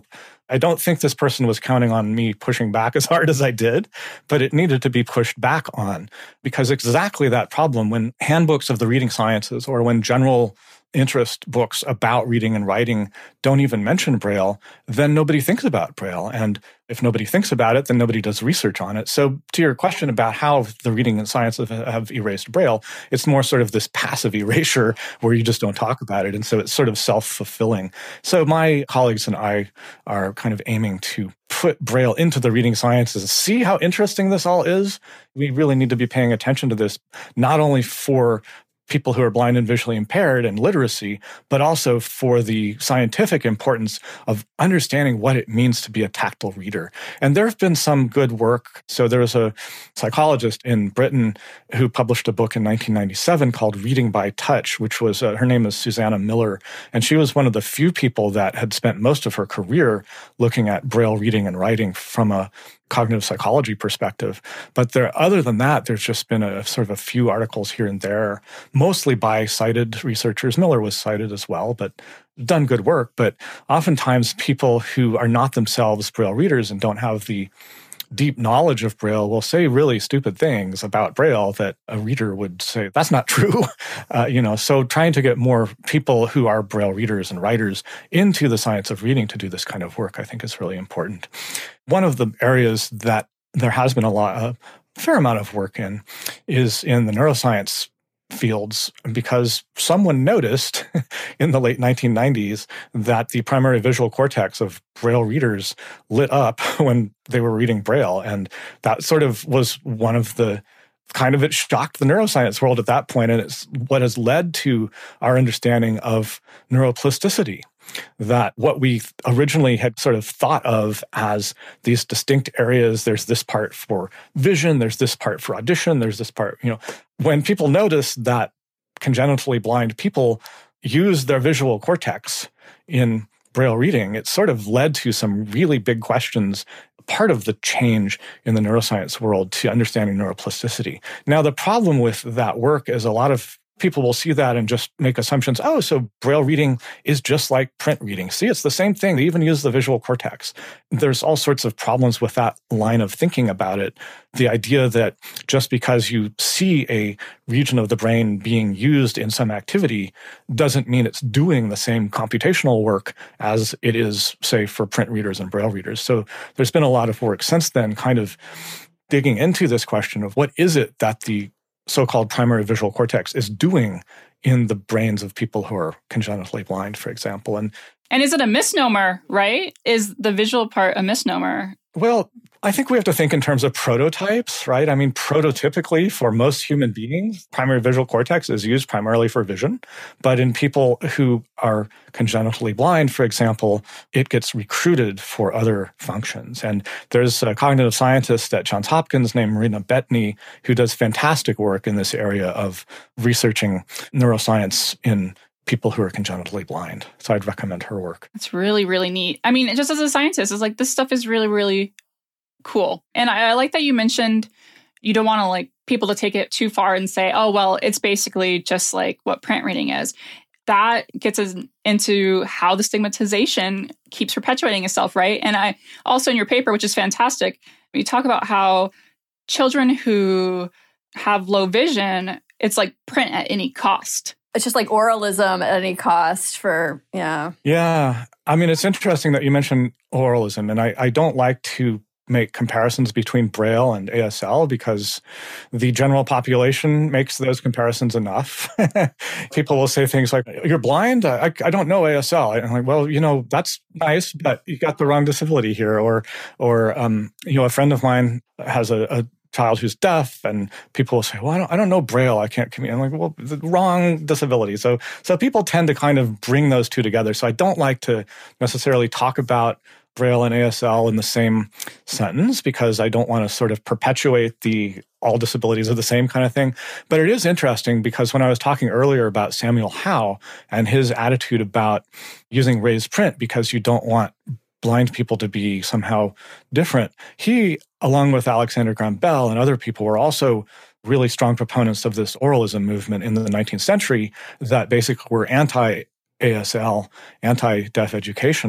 I don't think this person was counting on me pushing back as hard as I did, but it needed to be pushed back on because exactly that problem, when handbooks of the reading sciences or when general interest books about reading and writing don't even mention Braille, then nobody thinks about Braille. And if nobody thinks about it, then nobody does research on it. So to your question about how the reading and sciences have erased Braille, it's more sort of this passive erasure where you just don't talk about it. And so it's sort of self-fulfilling. So my colleagues and I are kind of aiming to put Braille into the reading sciences. See how interesting this all is? We really need to be paying attention to this, not only for people who are blind and visually impaired and literacy, but also for the scientific importance of understanding what it means to be a tactile reader. And there have been some good work. So there was a psychologist in Britain who published a book in nineteen ninety-seven called Reading by Touch, which was, uh, her name is Susanna Miller. And she was one of the few people that had spent most of her career looking at Braille reading and writing from a cognitive psychology perspective. But there, other than that, there's just been a sort of a few articles here and there, mostly by cited researchers. Miller was cited as well, but done good work. But oftentimes people who are not themselves Braille readers and don't have the deep knowledge of Braille will say really stupid things about Braille that a reader would say, that's not true. Uh, you know, so trying to get more people who are Braille readers and writers into the science of reading to do this kind of work, I think is really important. One of the areas that there has been a lot, a fair amount of work in is in the neuroscience fields, because someone noticed in the late nineteen nineties that the primary visual cortex of Braille readers lit up when they were reading Braille. And that sort of was one of the kind of, it shocked the neuroscience world at that point. And it's what has led to our understanding of neuroplasticity. That what we originally had sort of thought of as these distinct areas, there's this part for vision, there's this part for audition, there's this part, you know, when people notice that congenitally blind people use their visual cortex in Braille reading, it sort of led to some really big questions, part of the change in the neuroscience world to understanding neuroplasticity. Now, the problem with that work is a lot of people will see that and just make assumptions. Oh, so Braille reading is just like print reading. See, it's the same thing. They even use the visual cortex. There's all sorts of problems with that line of thinking about it. The idea that just because you see a region of the brain being used in some activity doesn't mean it's doing the same computational work as it is, say, for print readers and Braille readers. So there's been a lot of work since then kind of digging into this question of what is it that the so-called primary visual cortex is doing in the brains of people who are congenitally blind, for example. And and is it a misnomer, right? Is the visual part a misnomer? Well, I think we have to think in terms of prototypes, right? I mean, prototypically for most human beings, primary visual cortex is used primarily for vision. But in people who are congenitally blind, for example, it gets recruited for other functions. And there's a cognitive scientist at Johns Hopkins named Marina Bettany who does fantastic work in this area of researching neuroscience in people who are congenitally blind. So I'd recommend her work. It's really, really neat. I mean, just as a scientist, it's like this stuff is really, really cool. And I, I like that you mentioned you don't want to like people to take it too far and say, oh, well, it's basically just like what print reading is. That gets us into how the stigmatization keeps perpetuating itself, right? And I also in your paper, which is fantastic, you talk about how children who have low vision, it's like print at any cost. It's just like oralism at any cost for, yeah. Yeah. I mean, it's interesting that you mentioned oralism, and I, I don't like to make comparisons between Braille and A S L because the general population makes those comparisons enough. People will say things like, you're blind? I, I don't know A S L. I'm like, well, you know, that's nice, but you got the wrong disability here. Or, or um, you know, a friend of mine has a, a child who's deaf, and people will say, well, I don't, I don't know Braille. I can't communicate. I'm like, well, the wrong disability. So, so people tend to kind of bring those two together. So I don't like to necessarily talk about Braille and A S L in the same sentence because I don't want to sort of perpetuate the all disabilities are the same kind of thing. But it is interesting because when I was talking earlier about Samuel Howe and his attitude about using raised print because you don't want blind people to be somehow different, he, along with Alexander Graham Bell and other people, were also really strong proponents of this oralism movement in the nineteenth century that basically were anti-A S L, anti-deaf education.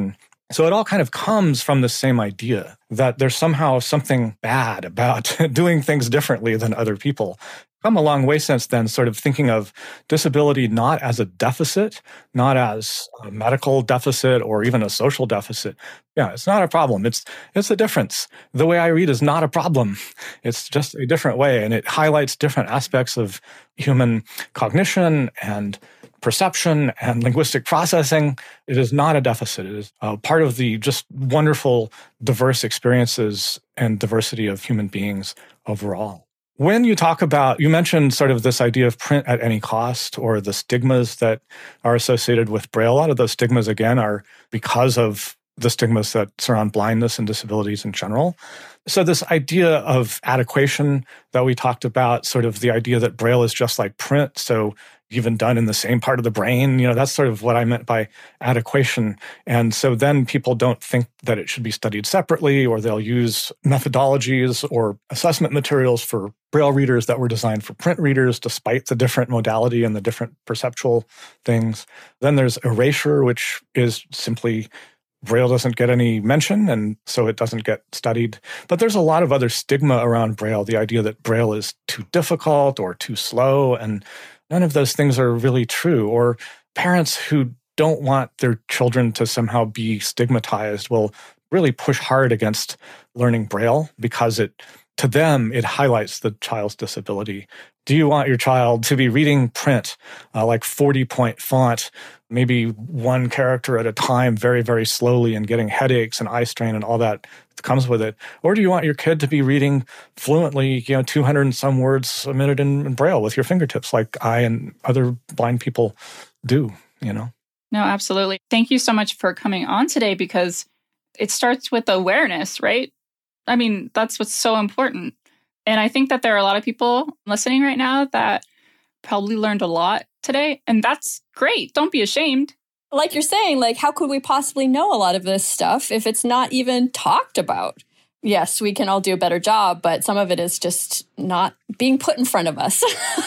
So it all kind of comes from the same idea that there's somehow something bad about doing things differently than other people. Come a long way since then, sort of thinking of disability not as a deficit, not as a medical deficit or even a social deficit. Yeah, it's not a problem. It's it's a difference. The way I read is not a problem. It's just a different way, and it highlights different aspects of human cognition and perception and linguistic processing. It is not a deficit. It is uh, part of the just wonderful, diverse experiences and diversity of human beings overall. When you talk about, you mentioned sort of this idea of print at any cost or the stigmas that are associated with Braille. A lot of those stigmas, again, are because of the stigmas that surround blindness and disabilities in general. So this idea of adequation that we talked about, sort of the idea that Braille is just like print, so even done in the same part of the brain, you know, that's sort of what I meant by adequation. And so then people don't think that it should be studied separately, or they'll use methodologies or assessment materials for Braille readers that were designed for print readers, despite the different modality and the different perceptual things. Then there's erasure, which is simply Braille doesn't get any mention, and so it doesn't get studied. But there's a lot of other stigma around Braille, the idea that Braille is too difficult or too slow, and none of those things are really true. Or parents who don't want their children to somehow be stigmatized will really push hard against learning Braille because it, to them, it highlights the child's disability. Do you want your child to be reading print, uh, like forty-point font, maybe one character at a time, very, very slowly, and getting headaches and eye strain and all that comes with it? Or do you want your kid to be reading fluently, you know, two hundred and some words a minute in, in Braille with your fingertips, like I and other blind people do, you know? No, absolutely. Thank you so much for coming on today, because it starts with awareness, right? I mean, that's what's so important. And I think that there are a lot of people listening right now that probably learned a lot today. And that's great. Don't be ashamed. Like you're saying, like, how could we possibly know a lot of this stuff if it's not even talked about? Yes, we can all do a better job, but some of it is just not being put in front of us.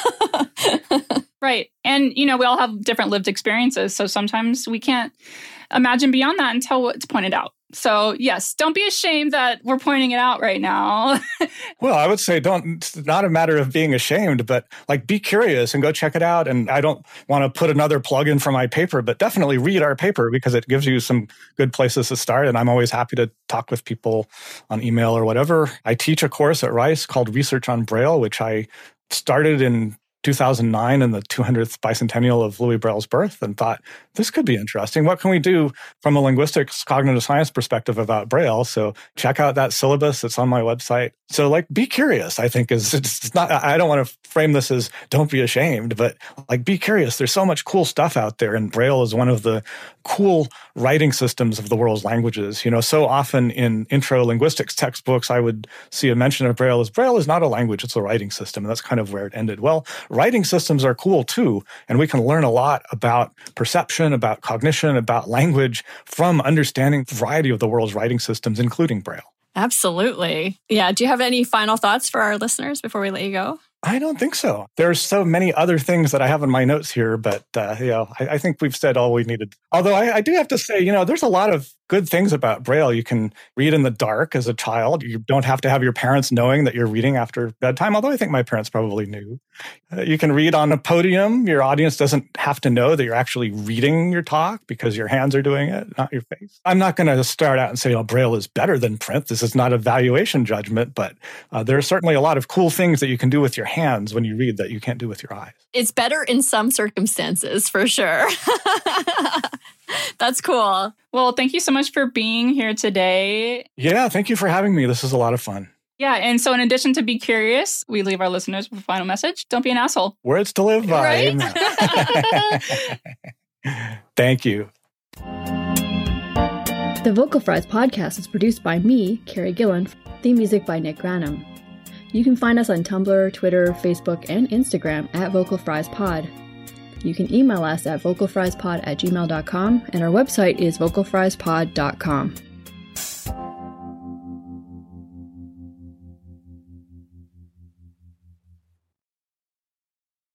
Right. And, you know, we all have different lived experiences. So sometimes we can't imagine beyond that until it's pointed out. So, yes, don't be ashamed that we're pointing it out right now. Well, I would say don't, it's not a matter of being ashamed, but like be curious and go check it out. And I don't want to put another plug in for my paper, but definitely read our paper because it gives you some good places to start. And I'm always happy to talk with people on email or whatever. I teach a course at Rice called Research on Braille, which I started in two thousand nine in the two hundredth bicentennial of Louis Braille's birth, and thought, this could be interesting. What can we do from a linguistics, cognitive science perspective about Braille? So check out that syllabus. It's on my website. So like, be curious, I think is, it's not, I don't want to frame this as don't be ashamed, but like, be curious. There's so much cool stuff out there. And Braille is one of the cool writing systems of the world's languages. You know, so often in intro linguistics textbooks, I would see a mention of Braille as Braille is not a language, it's a writing system. And that's kind of where it ended. Well, writing systems are cool too. And we can learn a lot about perception, about cognition, about language from understanding the variety of the world's writing systems, including Braille. Absolutely. Yeah. Do you have any final thoughts for our listeners before we let you go? I don't think so. There's so many other things that I have in my notes here, but uh, you know, I, I think we've said all we needed. Although I, I do have to say, you know, there's a lot of good things about Braille. You can read in the dark as a child. You don't have to have your parents knowing that you're reading after bedtime, although I think my parents probably knew. Uh, you can read on a podium. Your audience doesn't have to know that you're actually reading your talk because your hands are doing it, not your face. I'm not going to start out and say, oh, Braille is better than print. This is not a valuation judgment, but uh, there are certainly a lot of cool things that you can do with your hands when you read that you can't do with your eyes. It's better in some circumstances, for sure. That's cool. Well, thank you so much for being here today. Yeah, thank you for having me. This is a lot of fun. Yeah, and so in addition to be curious, we leave our listeners with a final message. Don't be an asshole. Words to live by. Right? Thank you. The Vocal Fries podcast is produced by me, Carrie Gillen. Theme music by Nick Granum. You can find us on Tumblr, Twitter, Facebook, and Instagram at Vocal Fries Pod. You can email us at vocalfriespod at gmail dot com, and our website is vocal fries pod dot com.